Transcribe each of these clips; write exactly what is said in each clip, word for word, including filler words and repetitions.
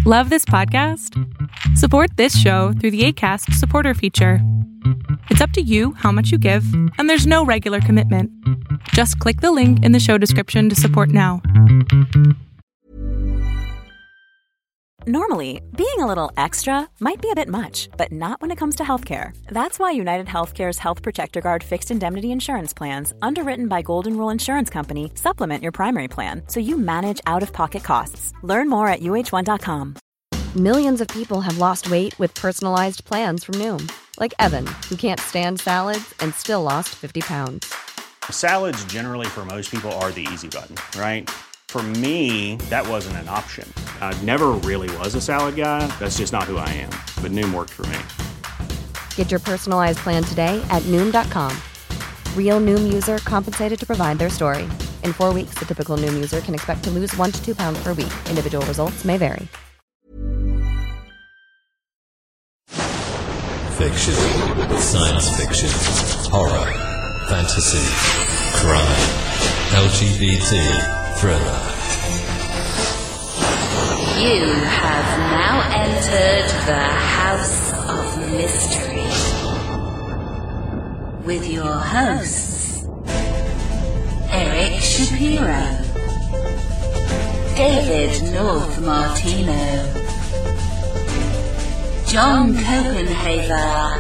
Love this podcast? Support this show through the Acast supporter feature. It's up to you how much you give, and there's no regular commitment. Just click the link in the show description to support now. Normally, being a little extra might be a bit much, but not when it comes to healthcare. That's why United Healthcare's Health Protector Guard fixed indemnity insurance plans, underwritten by Golden Rule Insurance Company, supplement your primary plan so you manage out-of-pocket costs. Learn more at U H one dot com. Millions of people have lost weight with personalized plans from Noom. Like Evan, who can't stand salads and still lost fifty pounds. Salads generally for most people are the easy button, right? For me, that wasn't an option. I never really was a salad guy. That's just not who I am. But Noom worked for me. Get your personalized plan today at Noom dot com. Real Noom user compensated to provide their story. In four weeks, the typical Noom user can expect to lose one to two pounds per week. Individual results may vary. Fiction, science fiction, horror, fantasy, crime, L G B T, thriller. You have now entered the House of Mystery with your hosts, Eric Shapiro, David North Martino, John Copenhaver,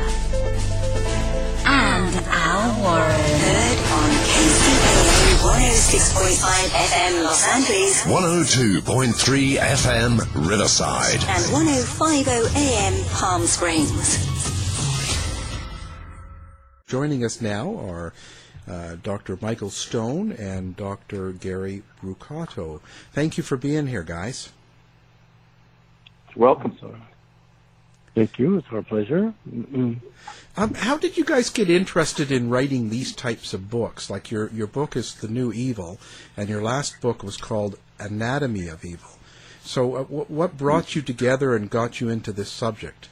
and Al Warren. Heard on K C P one oh six point five F M Los Angeles, one oh two point three F M Riverside, and ten fifty A M Palm Springs. Joining us now are uh, Doctor Michael Stone and Doctor Gary Brucato. Thank you for being here, guys. Welcome, sir. Thank you. It's our pleasure. Mm-mm. Um, how did you guys get interested in writing these types of books? Like your, your book is The New Evil, and your last book was called Anatomy of Evil. So uh, w- what brought you together and got you into this subject?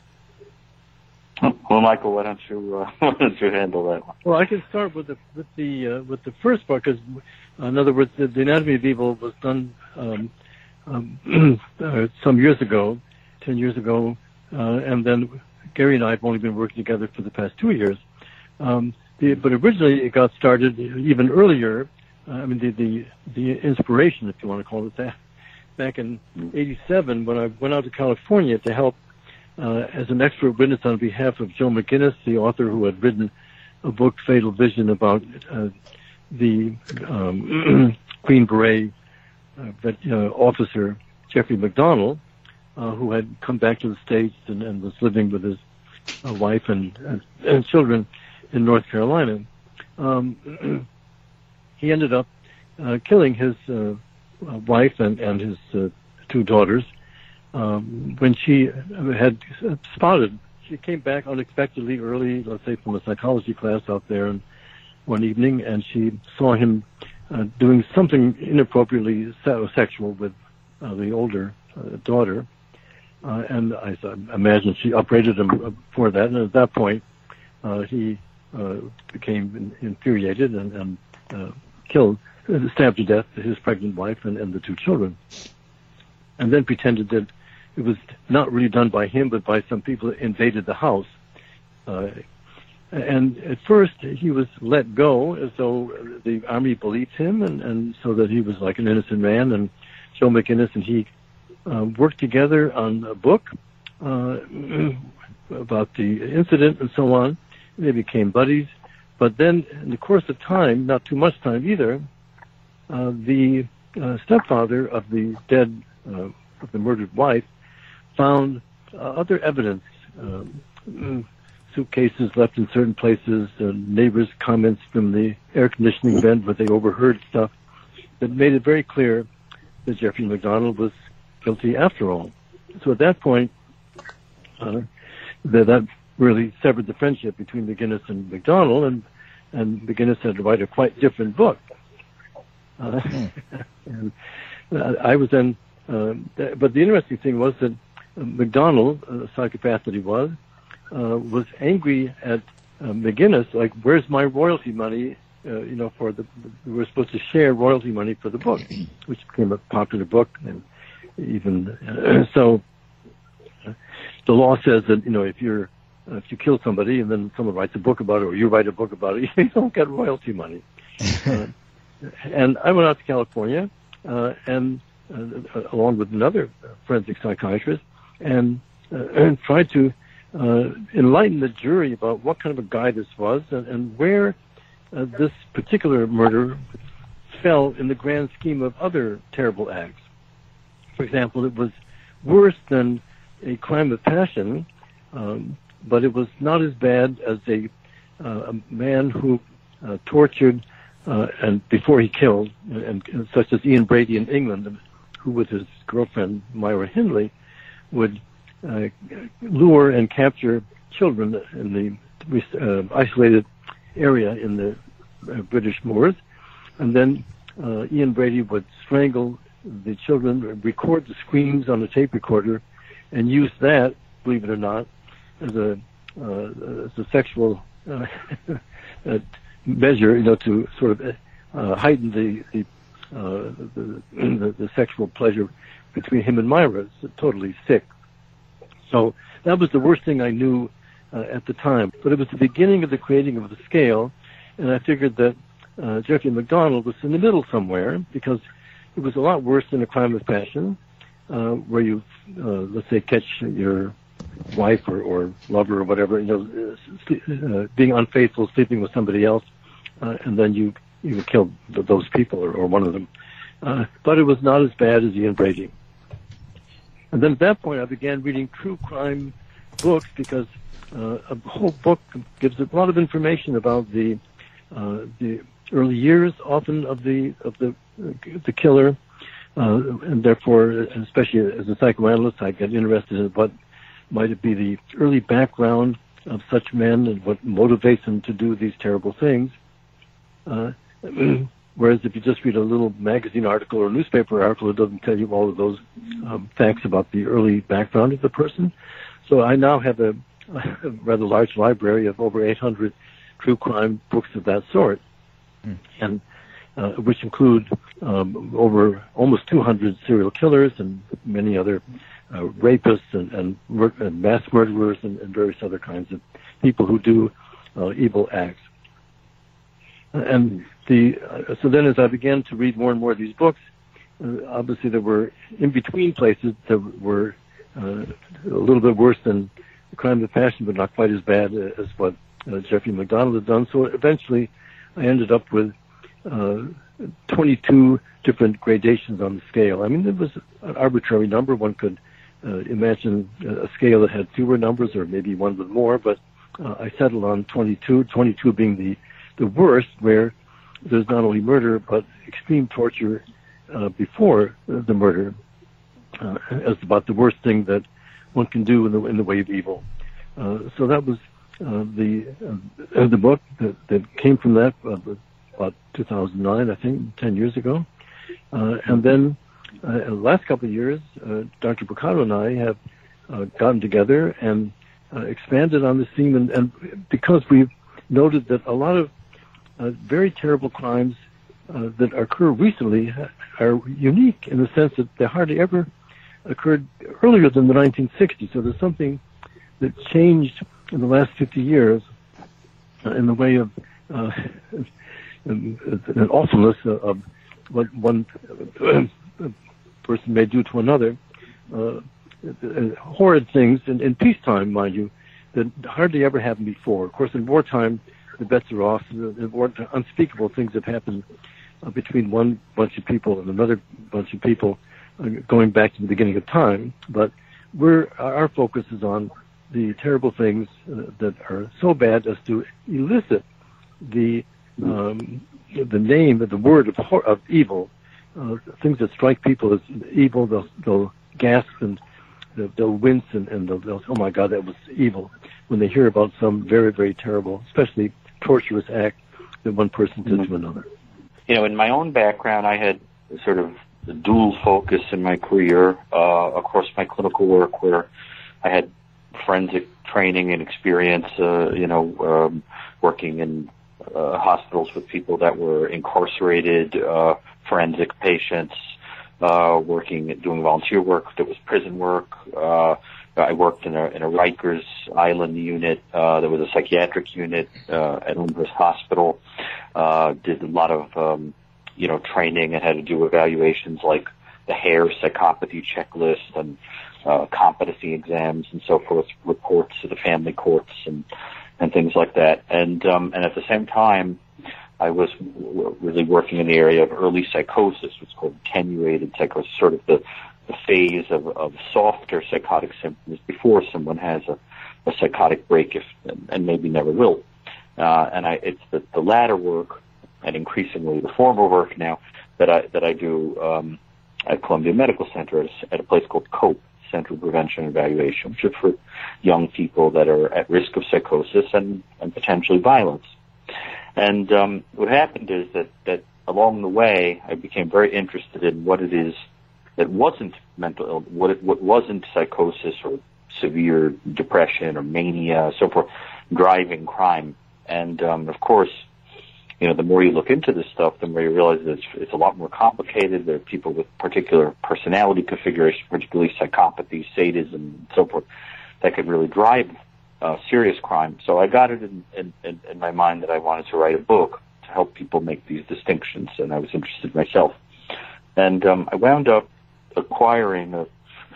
Well, Michael, why don't you uh, why don't you handle that one? Well, I can start with the with the uh, with the first part, because in other words, the, the Anatomy of Evil was done um, um, uh, some years ago, ten years ago. Uh, and then Gary and I have only been working together for the past two years. Um, the, but originally it got started even earlier. Uh, I mean, the, the the inspiration, if you want to call it that, back in eighty-seven when I went out to California to help uh, as an expert witness on behalf of Joe McGinnis, the author who had written a book, Fatal Vision, about uh, the um, Green Beret uh, vet, uh, officer Jeffrey McDonald, Uh, who had come back to the States and, and was living with his uh, wife and, and, and children in North Carolina. Um, he ended up uh, killing his uh, wife and, and his uh, two daughters um, when she had spotted. She came back unexpectedly early, let's say from a psychology class out there, and one evening, and she saw him uh, doing something inappropriately sexual with uh, the older uh, daughter. Uh, and I, I imagine she upbraided him for that. And at that point, uh, he uh, became in, infuriated and, and uh, killed, uh, stabbed to death his pregnant wife and, and the two children. And then pretended that it was not really done by him, but by some people that invaded the house. Uh, and at first, he was let go as though the Army believed him, and, and so that he was like an innocent man. And Joe McGinnis and he Uh, worked together on a book uh, about the incident and so on. They became buddies. But then, in the course of time, not too much time either, uh, the uh, stepfather of the dead, uh, of the murdered wife, found uh, other evidence, um, suitcases left in certain places, uh, neighbors' comments from the air conditioning vent where they overheard stuff that made it very clear that Jeffrey McDonald was guilty after all. So at that point, uh, that, that really severed the friendship between McGinnis and McDonald, and, and McGinnis had to write a quite different book. Uh, and uh, I was then, uh, th- but the interesting thing was that uh, McDonald, uh, psychopath that he was, uh, was angry at uh, McGinnis, like, where's my royalty money? Uh, you know, for the, we were supposed to share royalty money for the book, which became a popular book, and even uh, so the law says that, you know, if you're uh, if you kill somebody and then someone writes a book about it, or you write a book about it, you don't get royalty money. uh, and I went out to California, uh, and uh, along with another forensic psychiatrist, and, uh, and tried to uh, enlighten the jury about what kind of a guy this was, and, and where uh, this particular murder fell in the grand scheme of other terrible acts. For example, it was worse than a crime of passion, um, but it was not as bad as a, uh, a man who uh, tortured uh, and before he killed, and, and such as Ian Brady in England, who with his girlfriend Myra Hindley would uh, lure and capture children in the uh, isolated area in the uh, British Moors, and then uh, Ian Brady would strangle the children, record the screams on a tape recorder, and use that, believe it or not, as a uh, as a sexual uh, uh, measure, you know, to sort of uh, heighten the the, uh, the, the the sexual pleasure between him and Myra. It's totally sick. So that was the worst thing I knew uh, at the time. But it was the beginning of the creating of the scale, and I figured that uh, Jeffrey MacDonald was in the middle somewhere, because it was a lot worse than a crime of passion, uh, where you, uh, let's say, catch your wife or, or lover or whatever, you know, uh, being unfaithful, sleeping with somebody else, uh, and then you you kill th- those people or, or one of them. Uh, but it was not as bad as Ian Brady. And then at that point, I began reading true crime books, because uh, a whole book gives a lot of information about the uh, the early years, often of the of the the killer, uh, and therefore, especially as a psychoanalyst, I get interested in what might it be the early background of such men and what motivates them to do these terrible things. Uh, whereas if you just read a little magazine article or newspaper article, it doesn't tell you all of those um, facts about the early background of the person. So I now have a, a rather large library of over eight hundred true crime books of that sort, mm. and uh, which include um, over almost two hundred serial killers and many other uh, rapists and, and, mur- and mass murderers and, and various other kinds of people who do uh, evil acts. And the uh, so then, as I began to read more and more of these books, uh, obviously there were in between places that were uh, a little bit worse than the crime of passion, but not quite as bad as what uh, Jeffrey MacDonald had done. So eventually, I ended up with uh, twenty-two different gradations on the scale. I mean, it was an arbitrary number. One could uh, imagine a scale that had fewer numbers, or maybe one with more, but uh, I settled on twenty-two, twenty-two being the, the worst, where there's not only murder, but extreme torture uh, before the murder, uh, as about the worst thing that one can do in the, in the way of evil. Uh, so that was uh, the uh, the book that, that came from that, uh, about two thousand nine, I think, ten years ago. Uh, and then uh, in the last couple of years, uh, Doctor Brocato and I have uh, gotten together and uh, expanded on this theme, and, and because we've noted that a lot of uh, very terrible crimes uh, that occur recently are unique in the sense that they hardly ever occurred earlier than the nineteen sixties. So there's something that changed in the last fifty years uh, in the way of uh, an, an awfulness of what one person may do to another, uh, horrid things in, in peacetime, mind you, that hardly ever happened before. Of course, in wartime, the bets are off. The, the unspeakable things have happened uh, between one bunch of people and another bunch of people uh, going back to the beginning of time. But we're our focus is on the terrible things uh, that are so bad as to elicit the um, the name, the word of, hor- of evil, uh, things that strike people as evil. They'll, they'll gasp and they'll, they'll wince and, and they'll, they'll, oh my God, that was evil, when they hear about some very, very terrible, especially torturous act that one person did to another. You know, in my own background, I had sort of the dual focus in my career, uh, of course, my clinical work, where I had forensic training and experience, uh, you know, um, working in uh, hospitals with people that were incarcerated, uh, forensic patients, uh, working, doing volunteer work that was prison work, uh, I worked in a, in a Rikers Island unit. Uh, there was a psychiatric unit uh, at Lyndhurst Hospital. Uh, did a lot of, um, you know, training and had to do evaluations like the Hare psychopathy checklist and uh, competency exams and so forth, reports to the family courts and, and things like that. And um, and at the same time, I was w- really working in the area of early psychosis, what's called attenuated psychosis, sort of the the phase of, of softer psychotic symptoms before someone has a, a psychotic break, if and, and maybe never will. Uh, and I, it's the, the latter work, and increasingly the former work now, that I that I do um, at Columbia Medical Center at a, at a place called COPE, Center for Prevention and Evaluation, which is for young people that are at risk of psychosis and, and potentially violence. And um, what happened is that, that along the way, I became very interested in what it is that wasn't mental illness, what, it, what wasn't psychosis or severe depression or mania, so forth, driving crime. And, um, of course, you know, the more you look into this stuff, the more you realize that it's, it's a lot more complicated. There are people with particular personality configuration, particularly psychopathy, sadism, and so forth, that could really drive uh, serious crime. So I got it in, in, in my mind that I wanted to write a book to help people make these distinctions, and I was interested myself. And um, I wound up acquiring uh,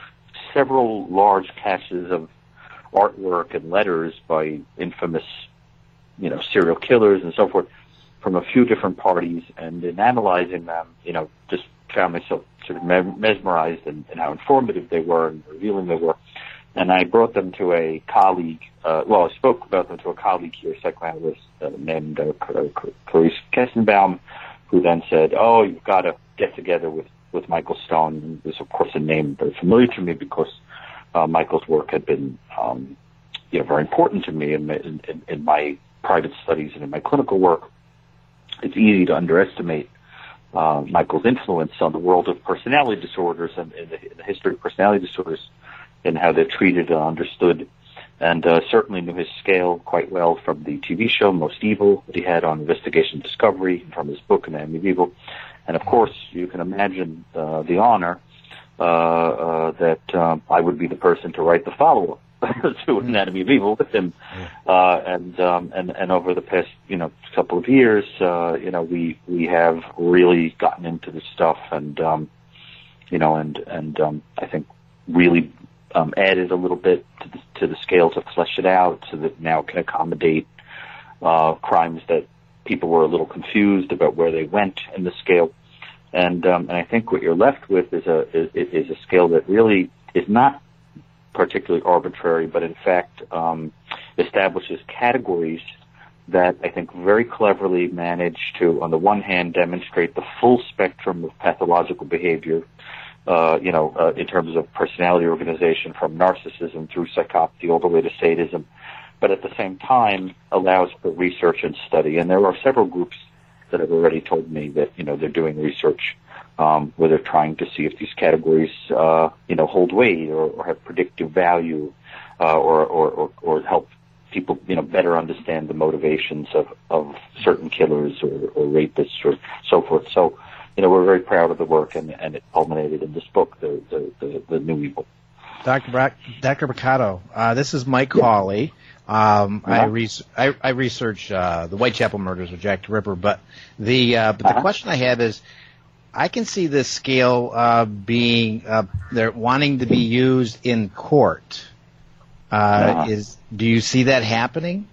several large caches of artwork and letters by infamous, you know, serial killers and so forth from a few different parties, and in analyzing them, you know, just found myself sort of mesmerized in, in how informative they were and revealing they were. And I brought them to a colleague, uh, well, I spoke about them to a colleague here, a psychoanalyst uh, named uh, Clarice Kestenbaum, who then said, oh, you've got to get together with with Michael Stone. And it was, of course, a name very familiar to me because uh, Michael's work had been, um, you know, very important to me in, in, in my private studies and in my clinical work. It's easy to underestimate uh, Michael's influence on the world of personality disorders and in the, in the history of personality disorders and how they're treated and understood. And uh, certainly knew his scale quite well from the T V show Most Evil that he had on Investigation Discovery, and from his book Anatomy of Evil. And, of course, you can imagine uh, the honor uh, uh, that uh, I would be the person to write the follow-up to Anatomy of Evil with him. Uh, and, um, and and over the past, you know, couple of years, uh, you know, we we have really gotten into this stuff and, um, you know, and, and um, I think really um, added a little bit to the, to the scale to flesh it out so that now it can accommodate uh, crimes that people were a little confused about where they went in the scale. And um, and I think what you're left with is a is, is a scale that really is not particularly arbitrary, but in fact um, establishes categories that I think very cleverly manage to, on the one hand, demonstrate the full spectrum of pathological behavior, uh, you know, uh, in terms of personality organization, from narcissism through psychopathy all the way to sadism, but at the same time allows for research and study. And there are several groups that have already told me that, you know, they're doing research um, where they're trying to see if these categories, uh, you know, hold weight or, or have predictive value uh, or, or, or, or help people, you know, better understand the motivations of, of certain killers or, or rapists or so forth. So, you know, we're very proud of the work, and, and it culminated in this book, The, the, the, the New Evil. Doctor Bra- Doctor Briccato, uh, this is Mike Hawley. Um, uh-huh. I, re- I, I research uh, the Whitechapel murders with Jack the Ripper, but the uh, but uh-huh. the question I have is, I can see this scale uh, being uh, they're wanting to be used in court. Uh, uh-huh. Is do you see that happening?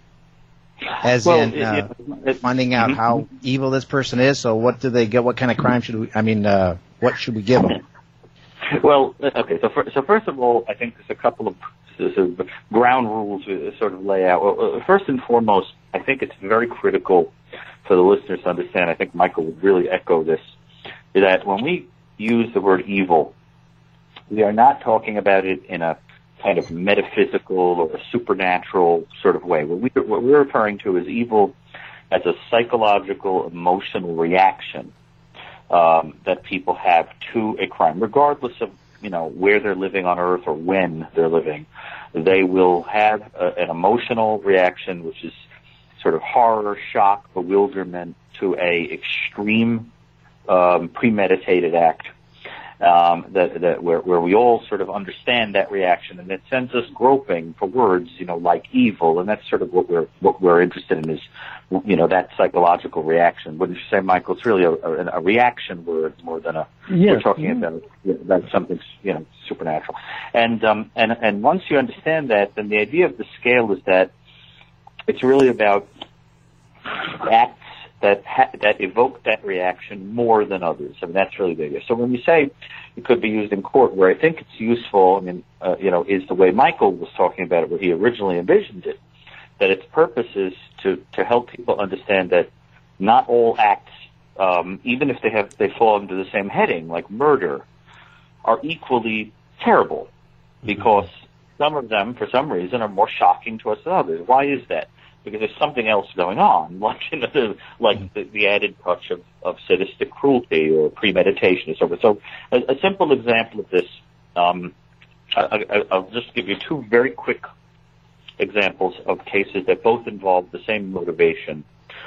As well, in uh, it, it, finding out mm-hmm. how evil this person is. So what do they get? What kind of crime should we? I mean, uh, what should we give them? Well, okay. So, for, so first of all, I think there's a couple of sort of ground rules to sort of lay out. Well, first and foremost, I think it's very critical for the listeners to understand. I think Michael would really echo this: that when we use the word evil, we are not talking about it in a kind of metaphysical or supernatural sort of way. What, we, what we're referring to is evil as a psychological, emotional reaction um, that people have to a crime, regardless of, you know, where they're living on Earth or when they're living. They will have a, an emotional reaction, which is sort of horror, shock, bewilderment to a extreme um, premeditated act. Um, that, that where, where we all sort of understand that reaction, and it sends us groping for words, you know, like evil, and that's sort of what we're what we're interested in is, you know, that psychological reaction. Wouldn't you say, Michael? It's really a, a, a reaction word more than a. Yes. We're talking Mm-hmm. about you know, about something, you know, supernatural. And um, and and once you understand that, then the idea of the scale is that it's really about acts that ha- that evoke that reaction more than others. I mean, that's really the idea. So when we say it could be used in court, where I think it's useful, I mean, uh, you know, is the way Michael was talking about it, where he originally envisioned it, that its purpose is to, to help people understand that not all acts, um, even if they have they fall under the same heading, like murder, are equally terrible, because some of them, for some reason, are more shocking to us than others. Why is that? Because there's something else going on, like you know, the, like the, the added touch of, of sadistic cruelty or premeditation and so forth. So a, a simple example of this, um, I, I, I'll just give you two very quick examples of cases that both involve the same motivation.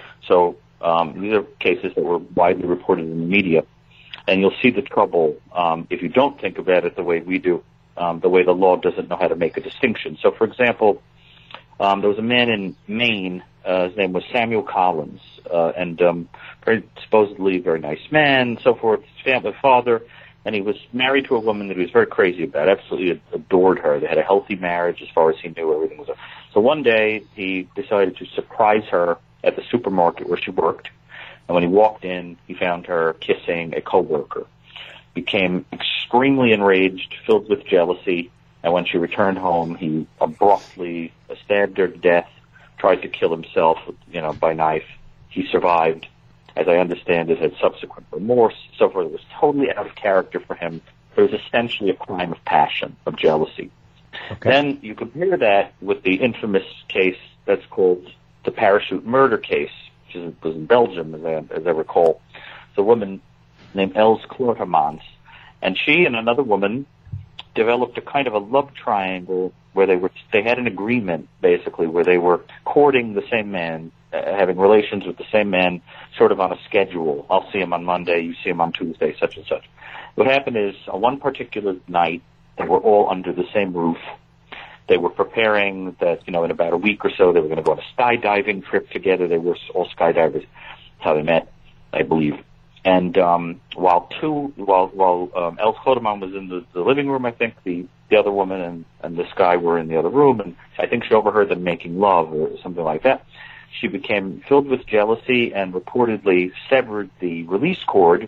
So um, these are cases that were widely reported in the media, and you'll see the trouble um, if you don't think about it the way we do, um, the way the law doesn't know how to make a distinction. So, for example, Um, there was a man in Maine, uh, his name was Samuel Collins, uh, and um, very supposedly very nice man, so forth, his family father, and he was married to a woman that he was very crazy about, absolutely adored her. They had a healthy marriage as far as he knew, everything was. A- so one day he decided to surprise her at the supermarket where she worked, and when he walked in, he found her kissing a coworker. Became extremely enraged, filled with jealousy. And when she returned home, he abruptly stabbed her to death, tried to kill himself, you know, by knife. He survived. As I understand it, had subsequent remorse, so forth. It was totally out of character for him. It was essentially a crime of passion, of jealousy. Okay. Then you compare that with the infamous case that's called the parachute murder case, which is, was in Belgium, as I, as I recall. It's a woman named Els Klootermans, and she and another woman developed a kind of a love triangle where they were they had an agreement basically where they were courting the same man, uh, having relations with the same man, sort of on a schedule. I'll see him on Monday, you see him on Tuesday, such and such. What happened is, on one particular night, they were all under the same roof. They were preparing that, you know, in about a week or so, they were going to go on a skydiving trip together. They were all skydivers. That's how they met, I believe. And um, while two, while while um, Els Klootermans was in the, the living room, I think the, the other woman and, and this guy were in the other room, and I think she overheard them making love or something like that. She became filled with jealousy and reportedly severed the release cord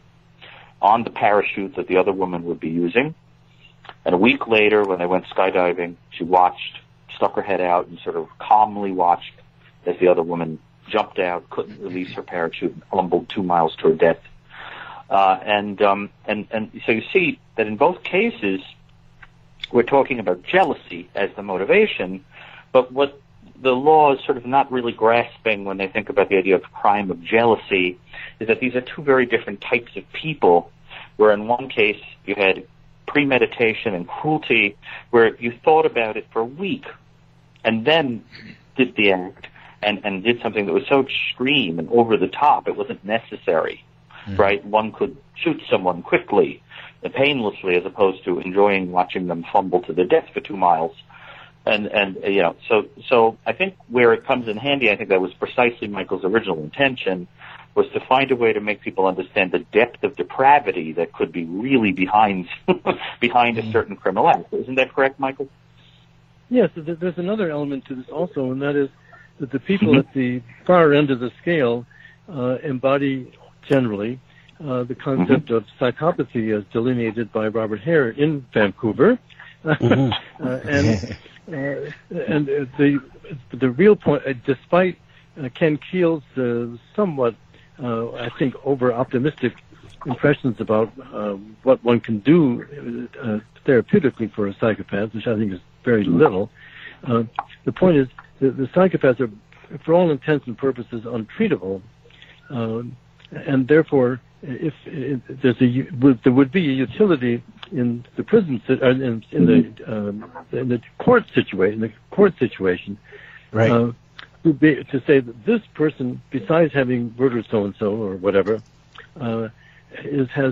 on the parachute that the other woman would be using. And a week later, when they went skydiving, she watched, stuck her head out, and sort of calmly watched as the other woman jumped out, couldn't release her parachute, and tumbled two miles to her death. Uh, and, um, and, and so you see that in both cases, we're talking about jealousy as the motivation, but what the law is sort of not really grasping when they think about the idea of crime of jealousy is that these are two very different types of people, where in one case you had premeditation and cruelty, where you thought about it for a week and then did the act and, and did something that was so extreme and over the top, it wasn't necessary. Right, one could shoot someone quickly and painlessly, as opposed to enjoying watching them fumble to their death for two miles. And and you know, so so I think where it comes in handy, I think that was precisely Michael's original intention, was to find a way to make people understand the depth of depravity that could be really behind behind a certain criminal act. Isn't that correct, Michael? Yes, there's another element to this also, and that is that the people mm-hmm. at the far end of the scale uh, embody generally uh, the concept mm-hmm. of psychopathy as delineated by Robert Hare in Vancouver. Mm-hmm. uh, and uh, and uh, the the real point, uh, despite uh, Ken Keel's uh, somewhat, uh, I think, over-optimistic impressions about uh, what one can do uh, therapeutically for a psychopath, which I think is very little, uh, the point is that the psychopaths are, for all intents and purposes, untreatable. Uh, And therefore, if, if there's a, there would be a utility in the prison, in, in the um, in the court situation, in the court situation, right? Uh, to, be, to say that this person, besides having murdered so and so or whatever, uh, is has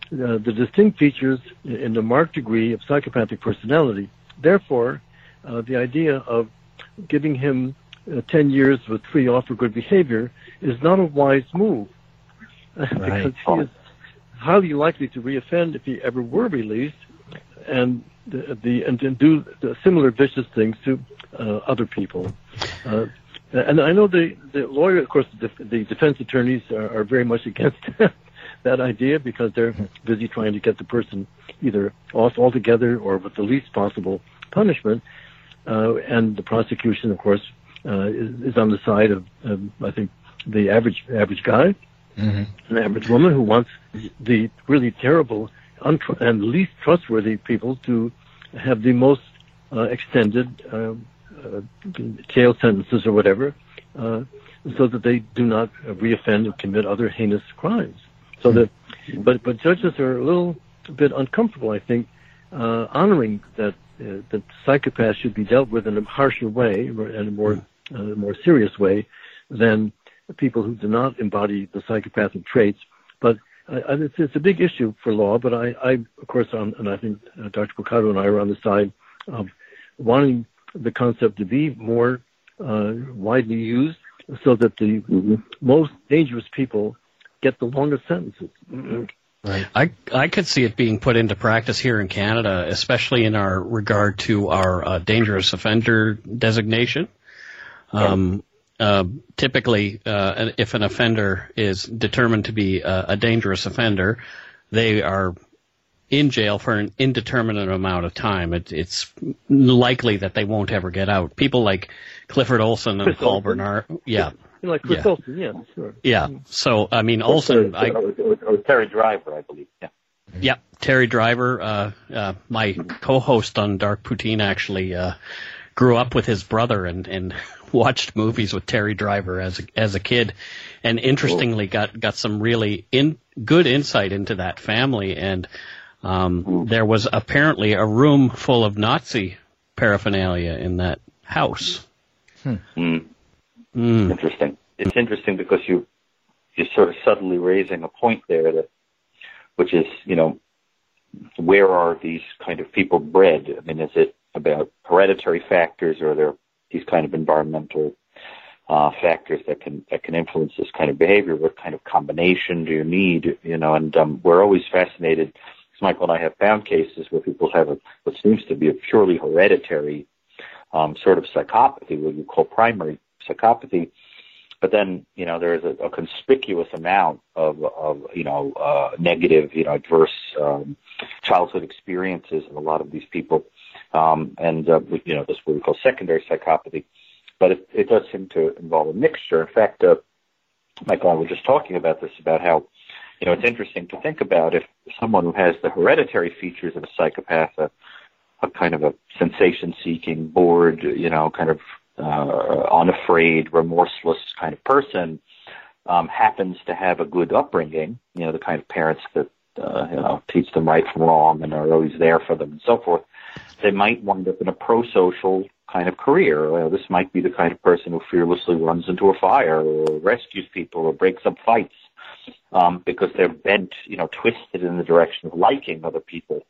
uh, the distinct features in the marked degree of psychopathic personality. Therefore, uh, the idea of giving him uh, ten years with free off for good behavior is not a wise move, right. because he is highly likely to reoffend if he ever were released, and the, the and, and do the similar vicious things to uh, other people. Uh, and I know the, the lawyer, of course, the, the defense attorneys are, are very much against that idea because they're busy trying to get the person either off altogether or with the least possible punishment. Uh, and the prosecution, of course, uh, is, is on the side of, um, I think, the average average guy, mm-hmm. an average woman who wants the really terrible untr- and least trustworthy people to have the most uh, extended uh, uh, jail sentences or whatever, uh, so that they do not uh, reoffend and commit other heinous crimes. So that, but but judges are a little bit uncomfortable, I think, uh, honoring that uh, that psychopaths should be dealt with in a harsher way, in a more uh, more serious way, than people who do not embody the psychopathic traits. But uh, it's, it's a big issue for law. But I, I of course, on, and I think uh, Doctor Picado and I are on the side of wanting the concept to be more uh, widely used, so that the mm-hmm. most dangerous people get the longest sentences. Mm-hmm. Right. I I could see it being put into practice here in Canada, especially in our regard to our uh, dangerous offender designation. Um, uh, typically, uh, if an offender is determined to be a, a dangerous offender, they are in jail for an indeterminate amount of time. It, it's likely that they won't ever get out. People like Clifford Olson and Chris Paul Olson. Bernard, yeah. Like Chris yeah. Olson, yeah, sure. Yeah. So, I mean, Olson... Or, or, or, or Terry Driver, I believe, yeah. Yeah, Terry Driver, uh, uh, my co-host on Dark Poutine actually uh, grew up with his brother and, and watched movies with Terry Driver as a, as a kid, and interestingly got, got some really in, good insight into that family. And um, there was apparently a room full of Nazi paraphernalia in that house. Hmm. Mm. Mm. Interesting. It's interesting because you you're sort of subtly raising a point there that, which is, you know, where are these kind of people bred? I mean, is it about hereditary factors, or are there these kind of environmental uh, factors that can that can influence this kind of behavior? What kind of combination do you need? You know, and um, we're always fascinated. Michael and I have found cases where people have a, what seems to be a purely hereditary um, sort of psychopathy, what you call primary psychopathy, but then, you know, there is a, a conspicuous amount of, of you know, uh, negative, you know, adverse um, childhood experiences in a lot of these people, um, and, uh, you know, this is what we call secondary psychopathy, but it, it does seem to involve a mixture. In fact, uh, Michael and I were just talking about this, about how, you know, it's interesting to think about if someone who has the hereditary features of a psychopath, a, a kind of a sensation-seeking, bored, you know, kind of uh, unafraid, remorseless kind of person, um, happens to have a good upbringing, you know, the kind of parents that, uh, you know, teach them right from wrong and are always there for them and so forth, they might wind up in a pro-social kind of career. Uh, this might be the kind of person who fearlessly runs into a fire or rescues people or breaks up fights. Um, because they're bent, you know, twisted in the direction of liking other people.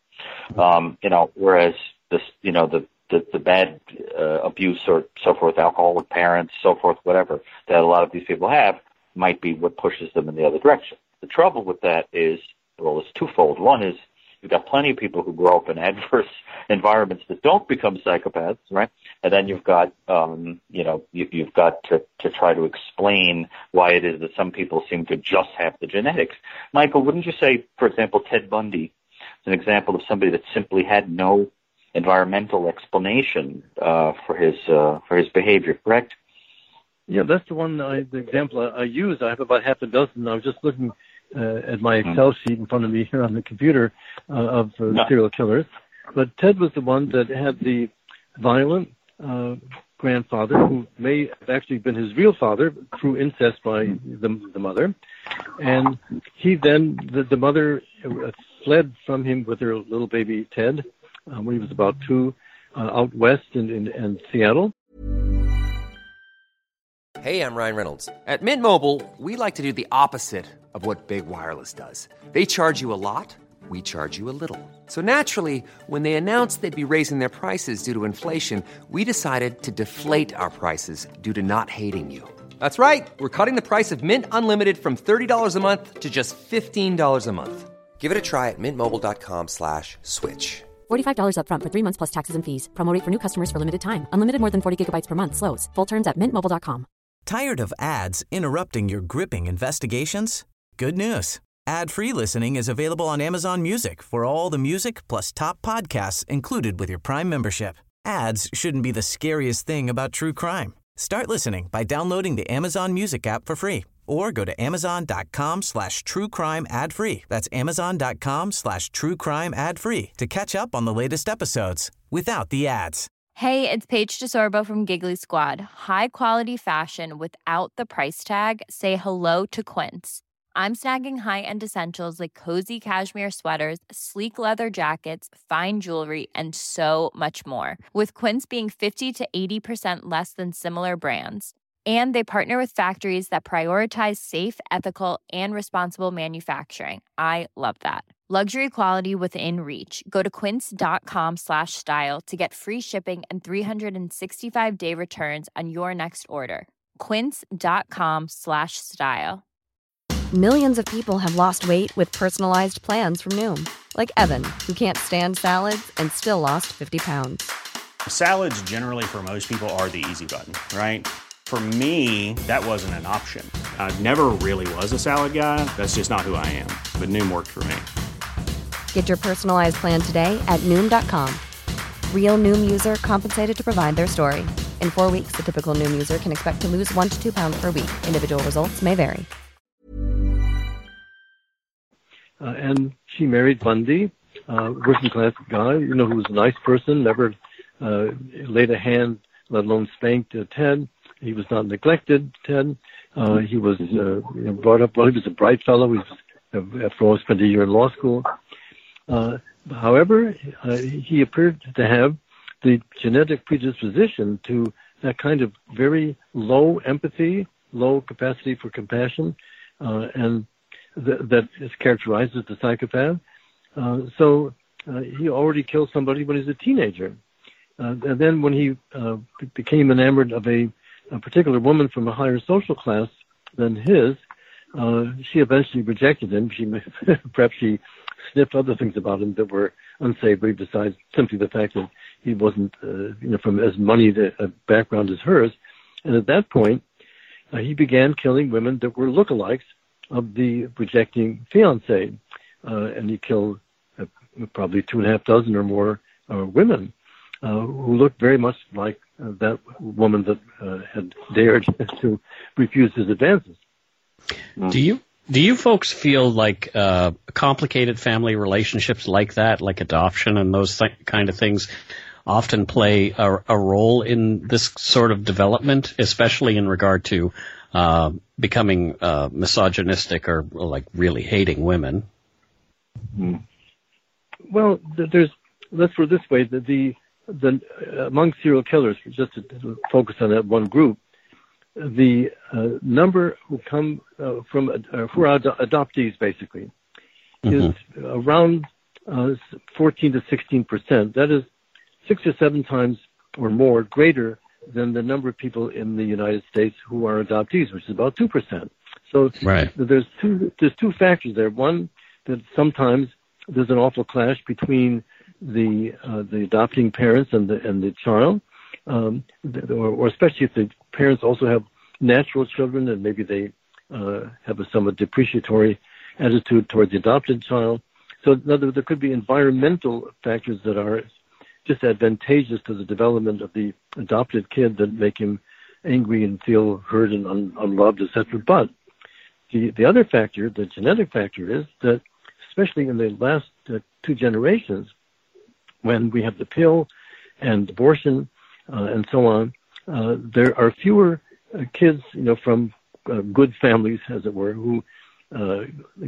Um, you know, whereas this, you know, the, the, the bad uh, abuse or so forth, alcoholic parents, so forth, whatever, that a lot of these people have might be what pushes them in the other direction. The trouble with that is, well, it's twofold. One is you've got plenty of people who grow up in adverse environments that don't become psychopaths, right? And then you've got, um, you know, you, you've got to, to try to explain why it is that some people seem to just have the genetics. Michael, wouldn't you say, for example, Ted Bundy is an example of somebody that simply had no environmental explanation uh, for his uh, for his behavior, correct? Yeah, that's the one, I, the example I, I use. I have about half a dozen. I was just looking uh, at my Excel sheet in front of me here on the computer uh, of uh, no. serial killers. But Ted was the one that had the violent uh, grandfather, who may have actually been his real father through incest by the, the mother. And he then, the, the mother fled from him with her little baby Ted uh, when he was about two, uh, out west in, in, in Seattle. Hey, I'm Ryan Reynolds. At Mint Mobile, we like to do the opposite of what Big Wireless does. They charge you a lot. we charge you a little. So naturally, when they announced they'd be raising their prices due to inflation, we decided to deflate our prices due to not hating you. That's right. We're cutting the price of Mint Unlimited from thirty dollars a month to just fifteen dollars a month. Give it a try at mintmobile.com slash switch. forty-five dollars up front for three months plus taxes and fees. Promo rate for new customers for limited time. Unlimited more than forty gigabytes per month. Slows full terms at mint mobile dot com. Tired of ads interrupting your gripping investigations? Good news. Ad-free listening is available on Amazon Music for all the music plus top podcasts included with your Prime membership. Ads shouldn't be the scariest thing about true crime. Start listening by downloading the Amazon Music app for free or go to amazon.com slash true crime ad free. That's amazon.com slash true crime ad free to catch up on the latest episodes without the ads. Hey, it's Paige DeSorbo from Giggly Squad. High quality fashion without the price tag. Say hello to Quince. I'm snagging high-end essentials like cozy cashmere sweaters, sleek leather jackets, fine jewelry, and so much more. With Quince being fifty to eighty percent less than similar brands. And they partner with factories that prioritize safe, ethical, and responsible manufacturing. I love that. Luxury quality within reach. Go to quince.com slash style to get free shipping and three sixty-five day returns on your next order. Quince.com slash style. Millions of people have lost weight with personalized plans from Noom. Like Evan, who can't stand salads and still lost fifty pounds. Salads generally for most people are the easy button, right? For me, that wasn't an option. I never really was a salad guy. That's just not who I am. But Noom worked for me. Get your personalized plan today at Noom dot com. Real Noom user compensated to provide their story. In four weeks, the typical Noom user can expect to lose one to two pounds per week. Individual results may vary. Uh, and she married Bundy, uh, working class guy, you know, who was a nice person, never uh, laid a hand, let alone spanked uh, Ted. He was not neglected, Ted. Uh, he was uh, you know, brought up well. He was a bright fellow. He was, uh, after all, spent a year in law school. Uh, however, uh, he appeared to have the genetic predisposition to that kind of very low empathy, low capacity for compassion, uh, and th- that is characterized as the psychopath. Uh, so uh, he already killed somebody when he was a teenager. Uh, and then when he uh, b- became enamored of a, a particular woman from a higher social class than his, uh, she eventually rejected him. She perhaps she sniffed other things about him that were unsavory, besides simply the fact that he wasn't, uh, you know, from as moneyed a background as hers. And at that point, uh, he began killing women that were lookalikes of the rejecting fiancé, uh, and he killed uh, probably two and a half dozen or more uh, women uh, who looked very much like uh, that woman that uh, had dared to refuse his advances. Do you do you folks feel like uh, complicated family relationships like that, like adoption and those th- kind of things, often play a, a role in this sort of development, especially in regard to uh, becoming uh, misogynistic or, or like really hating women? Mm. Well, there's let's put it this way: the the, the uh, among serial killers, just to, to focus on that one group, the uh, number who come uh, from uh, who are ad- adoptees basically mm-hmm. is around uh, fourteen to sixteen percent. That is six or seven times or more greater than the number of people in the United States who are adoptees, which is about two percent. So right. there's two there's two factors there. One, that sometimes there's an awful clash between the uh, the adopting parents and the and the child, um, or, or especially if the parents also have natural children and maybe they uh, have a somewhat depreciatory attitude towards the adopted child. So in other words, there could be environmental factors that are disadvantageous to the development of the adopted kid that make him angry and feel hurt and un- unloved, et cetera. But the the other factor, the genetic factor, is that especially in the last uh, two generations, when we have the pill and abortion uh, and so on, uh, there are fewer uh, kids, you know, from uh, good families, as it were, who uh,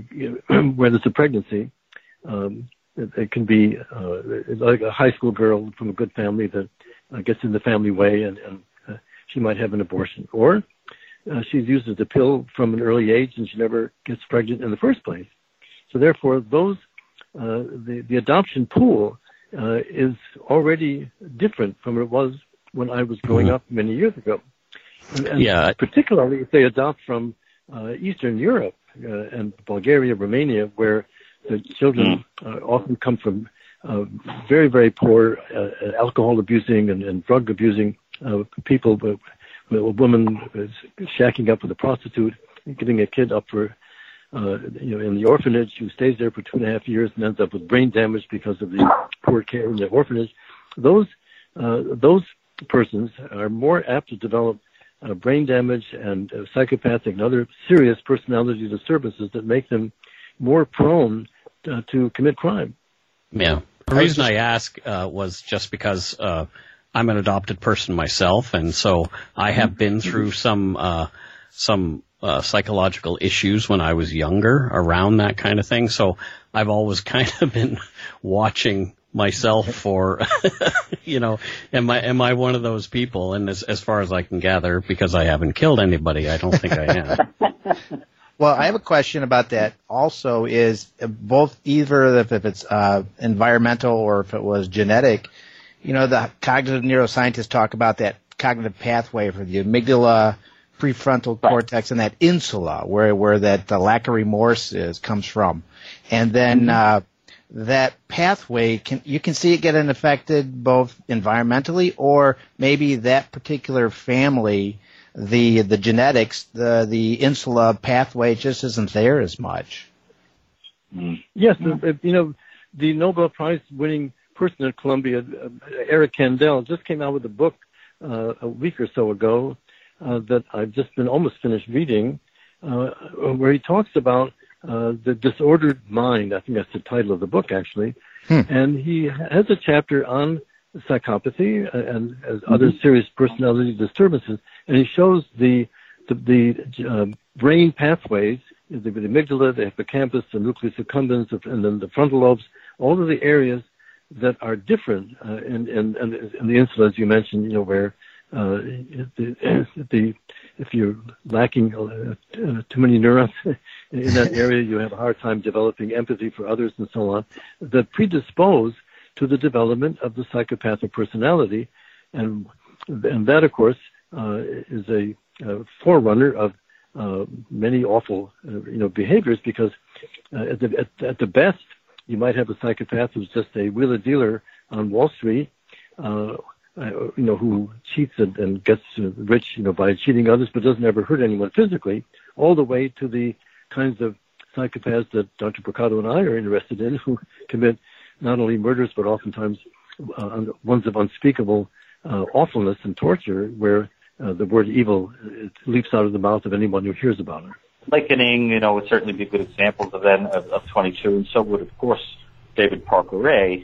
where there's a pregnancy. Um, it, it can be uh, like a high school girl from a good family that uh, gets in the family way, and, and uh, she might have an abortion, or uh, she's used the pill from an early age and she never gets pregnant in the first place. So therefore, those uh, the, the adoption pool uh, is already different from what it was when I was growing mm-hmm. up many years ago. And, and yeah. particularly if they adopt from uh, Eastern Europe uh, and Bulgaria, Romania, where the children mm. uh, often come from uh, very, very poor uh, alcohol abusing and, and drug abusing uh, people, but a woman is shacking up with a prostitute, getting a kid up for, uh, you know, in the orphanage, who stays there for two and a half years and ends up with brain damage because of the poor care in the orphanage. Those uh, those persons are more apt to develop uh, brain damage and uh, psychopathic and other serious personality disturbances that make them more prone uh, to commit crime. Yeah. The reason I ask uh, was just because uh, I'm an adopted person myself, and so I have been through some uh, some uh, psychological issues when I was younger around that kind of thing. So I've always kind of been watching myself for, you know, am I am I one of those people? And as as far as I can gather, because I haven't killed anybody, I don't think I am. Well, I have a question about that also is both either if it's uh, environmental or if it was genetic, you know, the cognitive neuroscientists talk about that cognitive pathway for the amygdala, prefrontal cortex, and that insula where, where that uh, lack of remorse is, comes from. And then mm-hmm. uh, that pathway, can you can see it getting affected both environmentally or maybe that particular family, the the genetics, the the insula pathway just isn't there as much. Yes, you know, the Nobel Prize winning person at Columbia, uh, Eric Kandel, just came out with a book uh, a week or so ago uh, that I've just been almost finished reading, uh, where he talks about uh, the disordered mind. I think that's the title of the book, actually. Hmm. And he has a chapter on psychopathy and, and other mm-hmm. serious personality disturbances, and he shows the the, the uh, brain pathways, the, the amygdala, the hippocampus, the nucleus accumbens, and then the frontal lobes, all of the areas that are different uh, in, in, in the insula, as you mentioned, you know, where uh, the, the if you're lacking uh, uh, too many neurons in that area, you have a hard time developing empathy for others and so on, that predispose to the development of the psychopathic personality, and and that, of course, uh, is a, a forerunner of uh, many awful, uh, you know, behaviors. Because uh, at, the, at, at the best, you might have a psychopath who's just a wheeler dealer on Wall Street, uh, you know, who cheats and, and gets rich, you know, by cheating others, but doesn't ever hurt anyone physically, all the way to the kinds of psychopaths that Doctor Brocato and I are interested in, who commit not only murders, but oftentimes uh, ones of unspeakable uh, awfulness and torture, where uh, the word evil leaps out of the mouth of anyone who hears about it. Likening, you know, would certainly be good examples of that, of, of twenty-two, and so would, of course, David Parker Ray,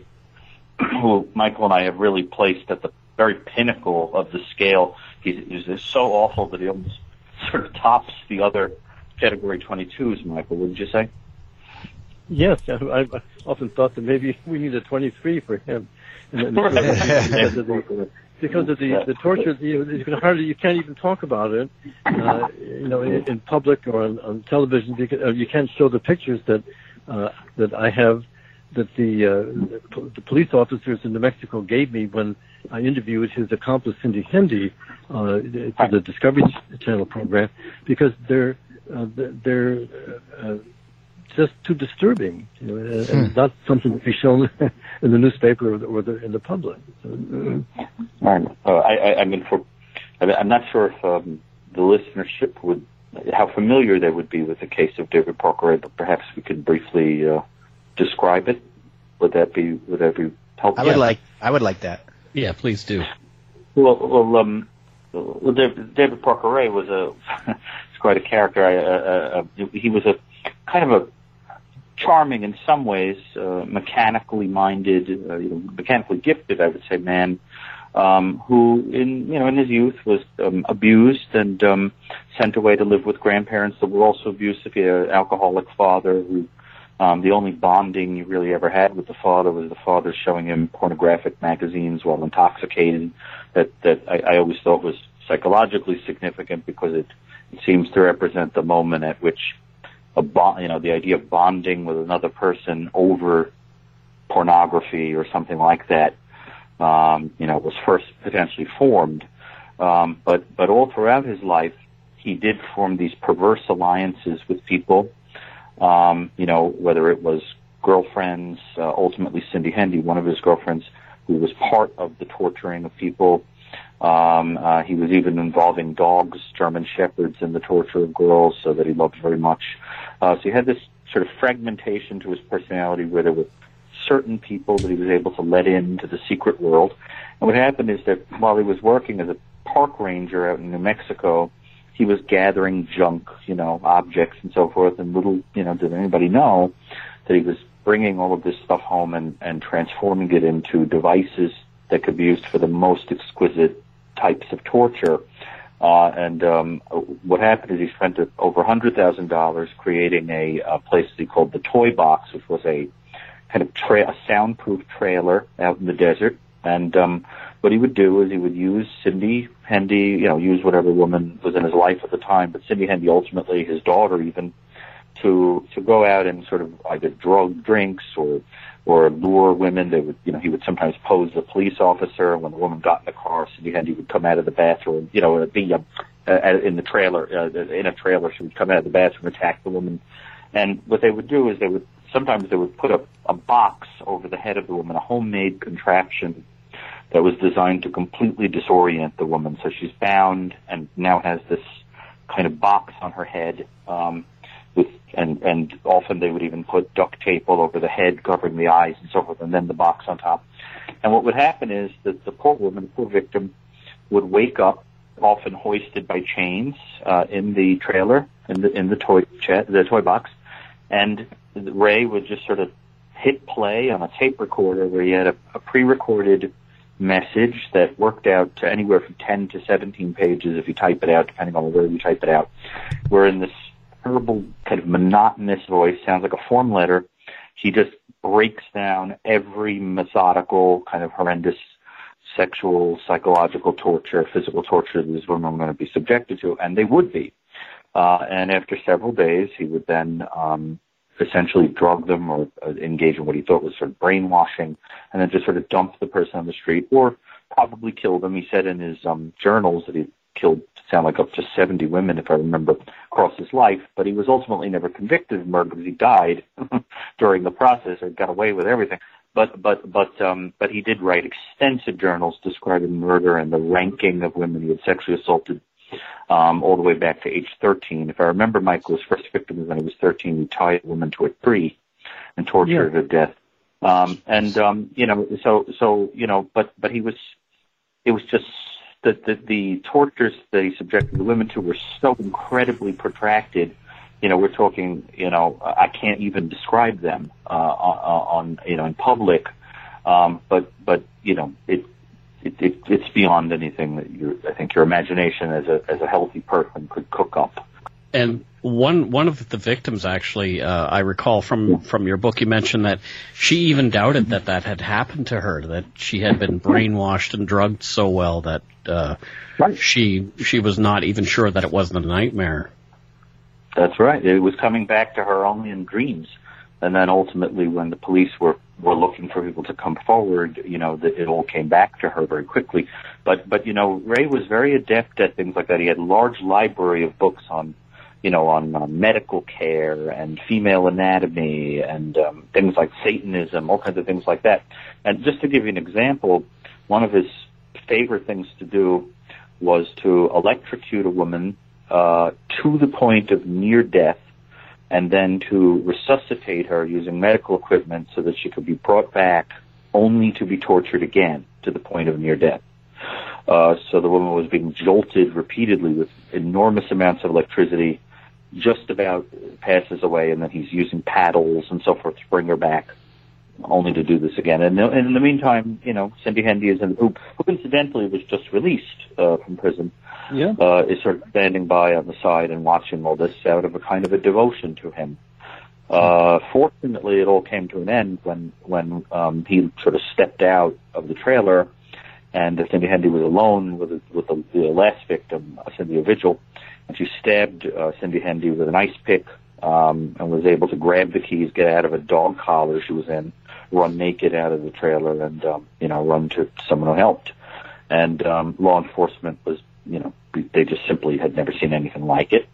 who Michael and I have really placed at the very pinnacle of the scale. He's, he's so awful that he almost sort of tops the other Category twenty-twos, Michael, wouldn't you say? Yes, I've often thought that maybe we need a twenty-three for him. And, and because of the, because of the, the torture, you, know, you can hardly, you can't even talk about it, uh, you know, in, in public or on, on television. Because, uh, you can't show the pictures that uh, that I have, that the, uh, the police officers in New Mexico gave me when I interviewed his accomplice Cindy Hendy uh, for the Discovery Channel program, because they're uh, they're uh, just too disturbing, you know, and hmm. not something to be shown in the newspaper or, the, or the, in the public. So, uh, I, I mean, for I'm not sure if um, the listenership would, how familiar they would be with the case of David Parker Ray, but perhaps we could briefly uh, describe it. Would that be would that be helpful? I would like I would like that. Yeah, please do. Well, well, um, well David, David Parker Ray was a it's quite a character. I, uh, uh, he was a kind of a charming in some ways, uh, mechanically minded, uh, you know, mechanically gifted, I would say, man, um, who in you know in his youth was um, abused and um, sent away to live with grandparents that were also abusive. He had an alcoholic father who. Um, the only bonding you really ever had with the father was the father showing him pornographic magazines while intoxicated. That that I, I always thought was psychologically significant because it, it seems to represent the moment at which a bond, you know, the idea of bonding with another person over pornography or something like that, um, you know, was first potentially formed. Um, but, but all throughout his life, he did form these perverse alliances with people, um, you know, whether it was girlfriends, uh, ultimately Cindy Hendy, one of his girlfriends, who was part of the torturing of people. Um, uh, he was even involving dogs, German shepherds, in the torture of girls, so that he loved very much. Uh, so he had this sort of fragmentation to his personality where there were certain people that he was able to let into the secret world. And what happened is that while he was working as a park ranger out in New Mexico, he was gathering junk, you know, objects and so forth, and little, you know, did anybody know that he was bringing all of this stuff home and, and transforming it into devices that could be used for the most exquisite types of torture. Uh, and um, what happened is he spent over one hundred thousand dollars creating a, a place that he called the Toy Box, which was a kind of tra- a soundproof trailer out in the desert. And um, what he would do is he would use Cindy Hendy, you know, use whatever woman was in his life at the time, but Cindy Hendy, ultimately his daughter even, to to go out and sort of either drug drinks or or lure women. They would, you know, he would sometimes pose a police officer. When the woman got in the car, Cindy Hendy would come out of the bathroom, you know, be uh, uh, in the trailer, uh, in a trailer. She would come out of the bathroom, attack the woman. And what they would do is they would, sometimes they would put a, a box over the head of the woman, a homemade contraption that was designed to completely disorient the woman. So she's bound and now has this kind of box on her head, um, with, and, and often they would even put duct tape all over the head, covering the eyes and so forth, and then the box on top. And what would happen is that the poor woman, the poor victim, would wake up, often hoisted by chains, uh, in the trailer, in the, in the toy ch- the toy box, and Ray would just sort of hit play on a tape recorder where he had a, a pre-recorded message that worked out to anywhere from ten to seventeen pages if you type it out, depending on where you type it out, where in this terrible kind of monotonous voice, sounds like a form letter, he just breaks down every methodical kind of horrendous sexual, psychological torture, physical torture that these women were going to be subjected to, and they would be. Uh, and after several days, he would then um, essentially drug them or uh, engage in what he thought was sort of brainwashing, and then just sort of dump the person on the street, or probably kill them. He said in his um, journals that he killed, sound like up to seventy women, if I remember, across his life, but he was ultimately never convicted of murder because he died during the process or got away with everything. But but but um, but he did write extensive journals describing murder and the ranking of women he had sexually assaulted, um, all the way back to age thirteen. If I remember, Michael, his first victim was when he was thirteen. He tied a woman to a tree and tortured her to death. Um, and um, you know, so so you know, but but he was, it was just that the, the tortures that he subjected the women to were so incredibly protracted. You know, we're talking, you know, I can't even describe them uh, on, on, you know, in public. Um, but, but you know, it, it, it it's beyond anything that you, I think, your imagination as a as a healthy person could cook up. And one one of the victims, actually, uh, I recall from, from your book, you mentioned that she even doubted that that had happened to her, that she had been brainwashed and drugged so well that uh, right. she she was not even sure that it wasn't a nightmare. That's right. It was coming back to her only in dreams. And then ultimately when the police were, were looking for people to come forward, you know, the, it all came back to her very quickly. But, but, you know, Ray was very adept at things like that. He had a large library of books on, you know, on uh, medical care and female anatomy and um, things like Satanism, all kinds of things like that. And just to give you an example, one of his favorite things to do was to electrocute a woman Uh, to the point of near death, and then to resuscitate her using medical equipment so that she could be brought back only to be tortured again to the point of near death. Uh, so the woman was being jolted repeatedly with enormous amounts of electricity, just about passes away, and then he's using paddles and so forth to bring her back, only to do this again. And, and in the meantime, you know, Cindy Hendy is in the, who, who incidentally was just released uh, from prison. Yeah. Uh, is sort of standing by on the side and watching all this out of a kind of a devotion to him. Uh, fortunately, it all came to an end when, when, um, he sort of stepped out of the trailer, and Cindy Hendy was alone with, the, with the, the last victim, uh, Cynthia Vigil, and she stabbed, uh, Cindy Hendy with an ice pick, um, and was able to grab the keys, get out of a dog collar she was in, run naked out of the trailer and, um, you know, run to someone who helped. And um, law enforcement was, you know, they just simply had never seen anything like it.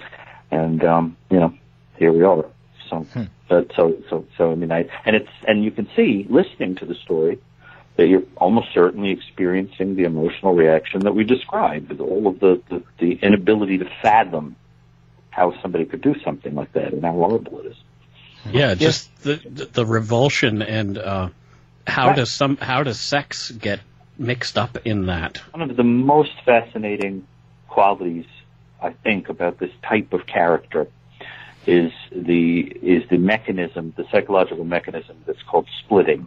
And, um, you know, here we are. So, hmm. uh, so, so, so, I mean, I, and it's, and you can see, listening to the story, that you're almost certainly experiencing the emotional reaction that we described, with all of the, the, the inability to fathom how somebody could do something like that and how horrible it is. Yeah, just the the, the revulsion and uh, how right. does some how does sex get mixed up in that? One of the most fascinating qualities, I think, about this type of character is the is the mechanism, the psychological mechanism that's called splitting.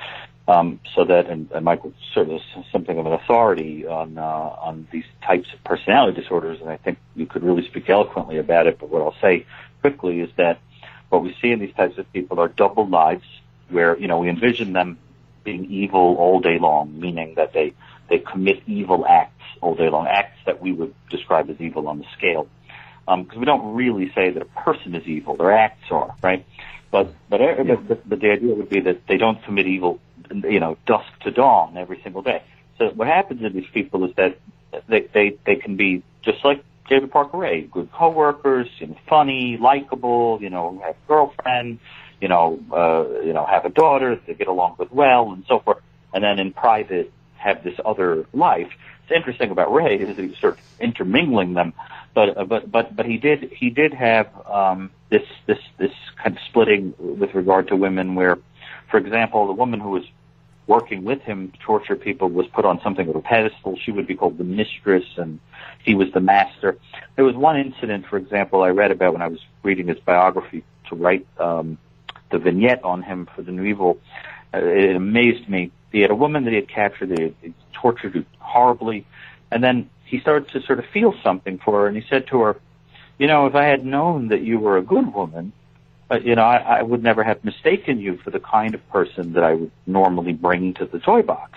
Um, so that, and, and Michael sort of is something of an authority on uh, on these types of personality disorders, and I think you could really speak eloquently about it. But what I'll say quickly is that what we see in these types of people are double lives, where, you know, we envision them being evil all day long, meaning that they they commit evil acts all day long, acts that we would describe as evil on the scale, because um, we don't really say that a person is evil; their acts are, right? But but, yeah. but but the idea would be that they don't commit evil, you know, dusk to dawn every single day. So what happens in these people is that they they, they can be just like David Parker Ray, good coworkers, you know, funny, likable, you know, have a girlfriend, you know, uh, you know, have a daughter they get along with well, and so forth. And then in private have this other life. It's interesting about Ray is that he's sort of intermingling them, but uh, but but but he did he did have um, this this this kind of splitting with regard to women, where, for example, the woman who was working with him to torture people was put on something of a pedestal. She would be called the mistress, and he was the master. There was one incident, for example, I read about when I was reading his biography to write um, the vignette on him for the New Evil. Uh, it amazed me. He had a woman that he had captured, that he had tortured her horribly, and then he started to sort of feel something for her, and he said to her, you know, if I had known that you were a good woman, uh, you know, I, I would never have mistaken you for the kind of person that I would normally bring to the toy box.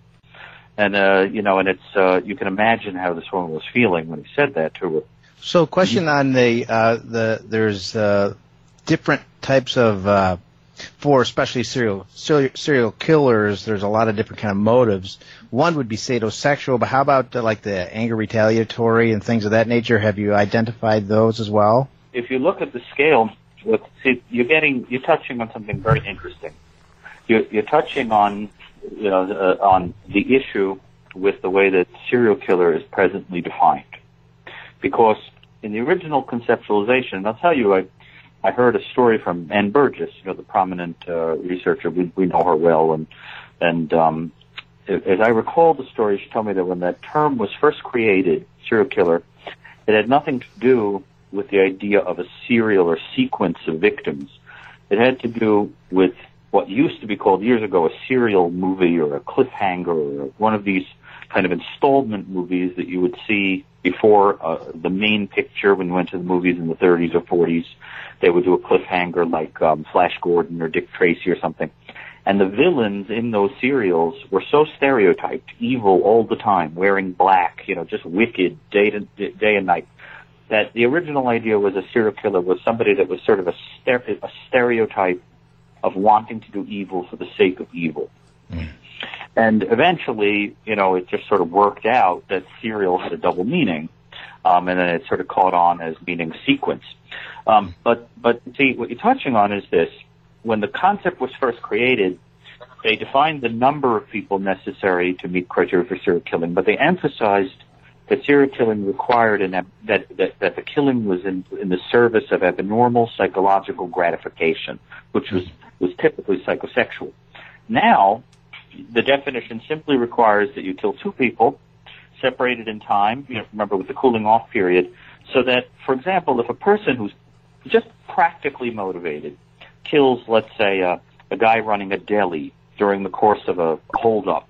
And, uh, you know, and it's, uh, you can imagine how this woman was feeling when he said that to her. So, question on the, uh, the, there's, uh, different types of, uh, for especially serial, serial serial killers, there's a lot of different kind of motives. One would be sadosexual, but how about uh, like the anger retaliatory and things of that nature? Have you identified those as well? If you look at the scale, what, see, you're getting, you're touching on something very interesting. You're, you're touching on, you know, uh, on the issue with the way that serial killer is presently defined. Because in the original conceptualization, and I'll tell you, I, I heard a story from Ann Burgess, you know, the prominent uh, researcher. We, we know her well, and and um, as I recall the story, she told me that when that term was first created, serial killer, it had nothing to do with the idea of a serial or sequence of victims. It had to do with what used to be called years ago a serial movie or a cliffhanger or one of these kind of installment movies that you would see before uh, the main picture when you went to the movies in the thirties or forties. They would do a cliffhanger like um, Flash Gordon or Dick Tracy or something. And the villains in those serials were so stereotyped, evil all the time, wearing black, you know, just wicked day, to, day and night, that the original idea was a serial killer was somebody that was sort of a, stere- a stereotype of wanting to do evil for the sake of evil. Mm. And eventually, you know, it just sort of worked out that serial had a double meaning, um, and then it sort of caught on as meaning sequence. Um, but, but see, what you're touching on is this. When the concept was first created, they defined the number of people necessary to meet criteria for serial killing, but they emphasized that serial killing required an, that, that, that the killing was in, in the service of abnormal psychological gratification, which was, was typically psychosexual. Now, the definition simply requires that you kill two people, separated in time, you know, remember with the cooling off period, so that, for example, if a person who's just practically motivated kills, let's say, a, a guy running a deli during the course of a holdup,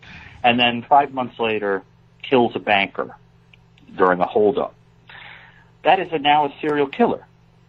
and then five months later kills a banker during a holdup, that is a, now a serial killer.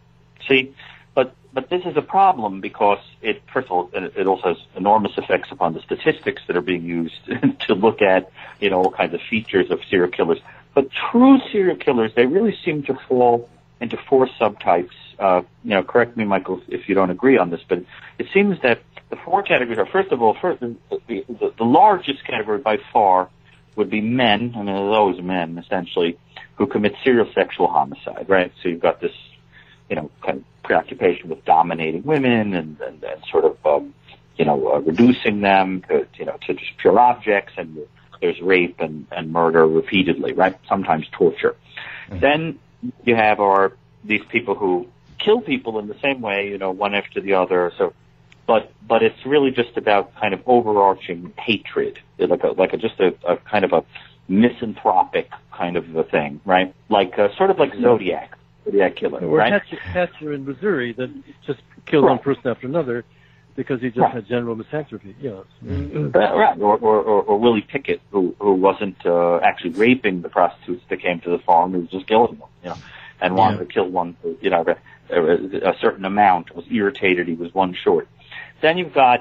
See, but but this is a problem because it, first of all, it, it also has enormous effects upon the statistics that are being used to look at, you know, all kinds of features of serial killers. But true serial killers, they really seem to fall into four subtypes. Uh, you know, correct me, Michael, if you don't agree on this, but it seems that the four categories are, first of all, first, the, the, the largest category by far would be men, and there's always men, essentially, who commit serial sexual homicide, right? So you've got this, you know, kind of preoccupation with dominating women and, and, and sort of, um, you know, uh, reducing them to, you know, to just pure objects, and there's rape and, and murder repeatedly, right? Sometimes torture. Mm-hmm. Then you have our, these people who kill people in the same way, you know, one after the other, so, but, but it's really just about kind of overarching hatred, like a, like a, just a, a kind of a misanthropic kind of a thing, right? Like, uh, sort of like Zodiac, Zodiac Killer, or right? Hatcher, Hatcher in Missouri that just killed right. one person after another because he just right. had general misanthropy, you know. Mm-hmm. Uh, right, or, or, or, or Willie Pickett, who, who wasn't, uh, actually raping the prostitutes that came to the farm, he was just killing them, you know, and wanted yeah. to kill one, you know, a, a certain amount, was irritated, he was one short. Then you've got,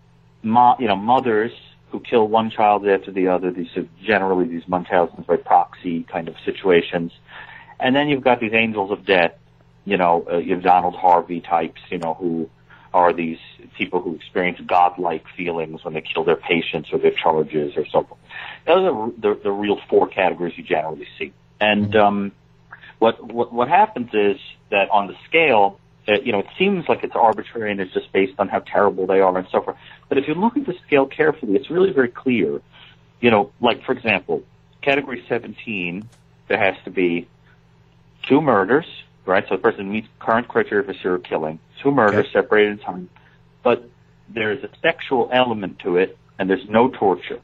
mo- you know, mothers who kill one child after the other. These are generally these Munchausen's by proxy kind of situations. And then you've got these angels of death, you know, uh, you have Donald Harvey types, you know, who are these people who experience godlike feelings when they kill their patients or their charges or so forth. Those are the, the real four categories you generally see. And um, what, what what happens is that on the scale, Uh, you know, it seems like it's arbitrary and it's just based on how terrible they are and so forth. But if you look at the scale carefully, it's really very clear. You know, like, for example, category seventeen, there has to be two murders, right? So the person meets current criteria for serial killing, two murders okay. separated in time, but there's a sexual element to it and there's no torture.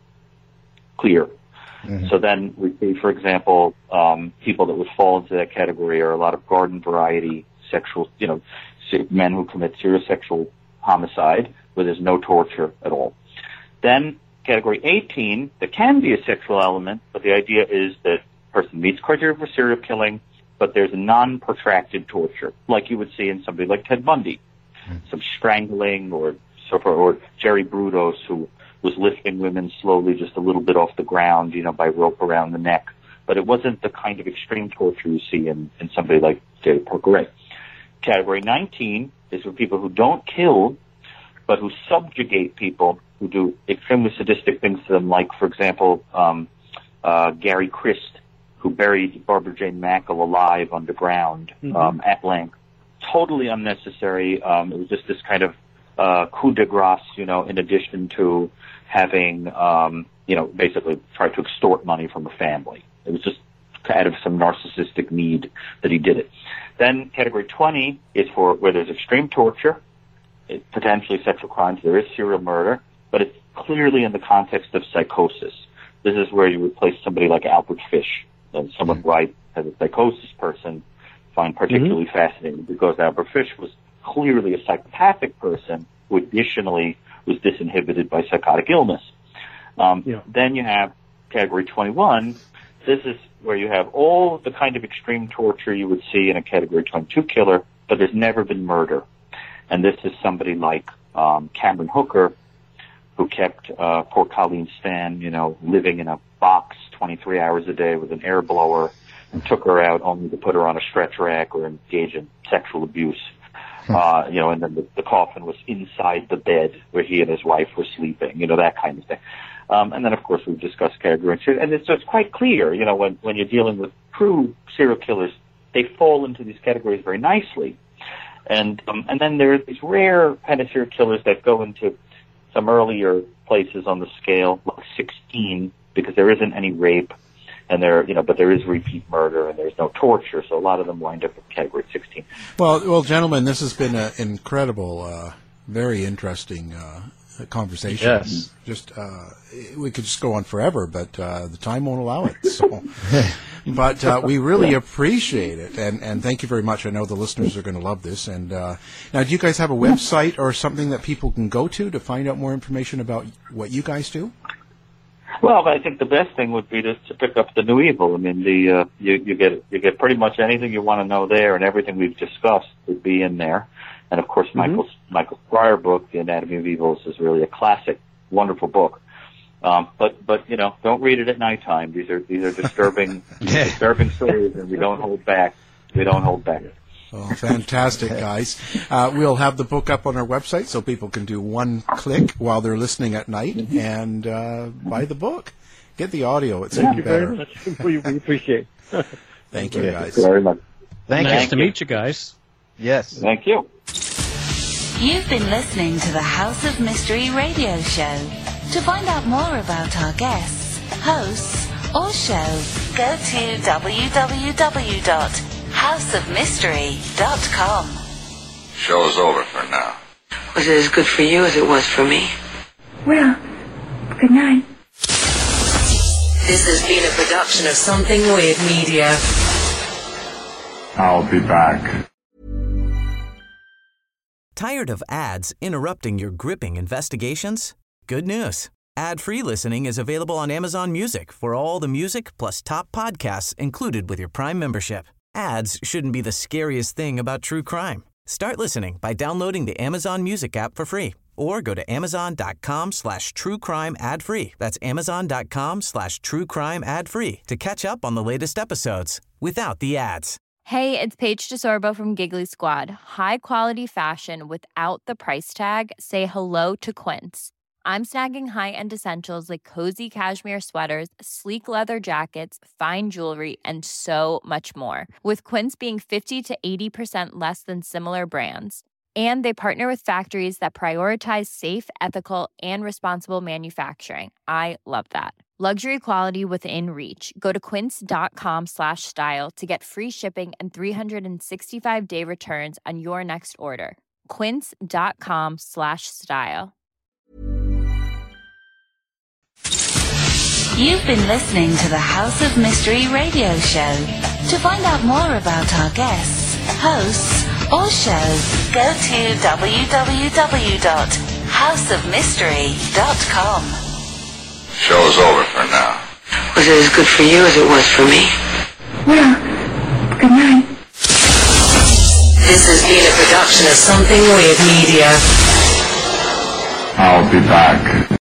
Clear. Mm-hmm. So then we see, for example, um, people that would fall into that category are a lot of garden variety sexual, you know, men who commit serious sexual homicide where there's no torture at all. Then category eighteen, there can be a sexual element, but the idea is that the person meets criteria for serial killing, but there's non-protracted torture, like you would see in somebody like Ted Bundy, mm-hmm. some strangling or so forth, or Jerry Brudos, who was lifting women slowly just a little bit off the ground, you know, by rope around the neck. But it wasn't the kind of extreme torture you see in, in somebody like David Porqueray. Category nineteen is for people who don't kill, but who subjugate people, who do extremely sadistic things to them, like, for example, um, uh, Gary Christ, who buried Barbara Jane Mackle alive underground mm-hmm. um, at length. Totally unnecessary. Um, it was just this kind of uh, coup de grace, you know, in addition to having, um, you know, basically tried to extort money from a family. It was just out of some narcissistic need that he did it. Then category twenty is for where there's extreme torture, it, potentially sexual crimes, there is serial murder, but it's clearly in the context of psychosis. This is where you would place somebody like Albert Fish, and someone mm-hmm. who I, as a psychosis person, find particularly mm-hmm. fascinating, because Albert Fish was clearly a psychopathic person who additionally was disinhibited by psychotic illness. Um, yeah. Then you have category twenty-one. This is where you have all the kind of extreme torture you would see in a category twenty-two killer, but there's never been murder. And this is somebody like um, Cameron Hooker, who kept uh, poor Colleen Stan, you know, living in a box twenty-three hours a day with an air blower, and took her out only to put her on a stretch rack or engage in sexual abuse. Uh, you know, and then the, the coffin was inside the bed where he and his wife were sleeping, you know, that kind of thing. Um, and then, of course, we've discussed category two. And it's, so it's quite clear, you know, when, when you're dealing with true serial killers, they fall into these categories very nicely. And um, and then there are these rare kind of serial killers that go into some earlier places on the scale, like sixteen, because there isn't any rape, and there, you know, but there is repeat murder and there's no torture, so a lot of them wind up in category sixteen. Well, well, gentlemen, this has been an incredible, uh, very interesting uh, conversation. Yes. Just uh, we could just go on forever, but uh, the time won't allow it. So, but uh, we really appreciate it, and and thank you very much. I know the listeners are going to love this. And uh, now, do you guys have a website or something that people can go to to find out more information about what you guys do? Well, I think the best thing would be to, to pick up The New Evil. I mean, the uh, you, you get you get pretty much anything you want to know there, and everything we've discussed would be in there. And of course, mm-hmm. Michael's Michael Squire book, The Anatomy of Evil, is really a classic, wonderful book. Um, but but you know, don't read it at nighttime. These are these are disturbing disturbing stories, and we don't hold back. We don't hold back. Oh, fantastic, guys. Uh, we'll have the book up on our website so people can do one click while they're listening at night and uh, buy the book. Get the audio. It's Thank even you better. very much. We, we appreciate it. Thank you, guys. Very much. Thank nice you. to meet you guys. Yes. Thank you. You've been listening to the House of Mystery radio show. To find out more about our guests, hosts, or show, go to w w w dot house of mystery dot com. Show's over for now. Was it as good for you as it was for me? Well, good night. This has been a production of Something Weird Media. I'll be back. Tired of ads interrupting your gripping investigations? Good news. Ad-free listening is available on Amazon Music for all the music plus top podcasts included with your Prime membership. Ads shouldn't be the scariest thing about true crime. Start listening by downloading the Amazon Music app for free or go to amazon.com slash true crime ad free. That's amazon.com slash true crime ad free to catch up on the latest episodes without the ads. Hey, it's Paige DeSorbo from Giggly Squad. High quality fashion without the price tag. Say hello to Quince. I'm snagging high-end essentials like cozy cashmere sweaters, sleek leather jackets, fine jewelry, and so much more. With Quince being fifty to eighty percent less than similar brands. And they partner with factories that prioritize safe, ethical, and responsible manufacturing. I love that. Luxury quality within reach. Go to quince.com slash style to get free shipping and three sixty-five day returns on your next order. Quince.com slash style. You've been listening to the House of Mystery radio show. To find out more about our guests, hosts, or show, go to w w w dot house of mystery dot com. Show's over for now. Was it as good for you as it was for me? Well, good night. This has been a production of Something Weird Media. I'll be back.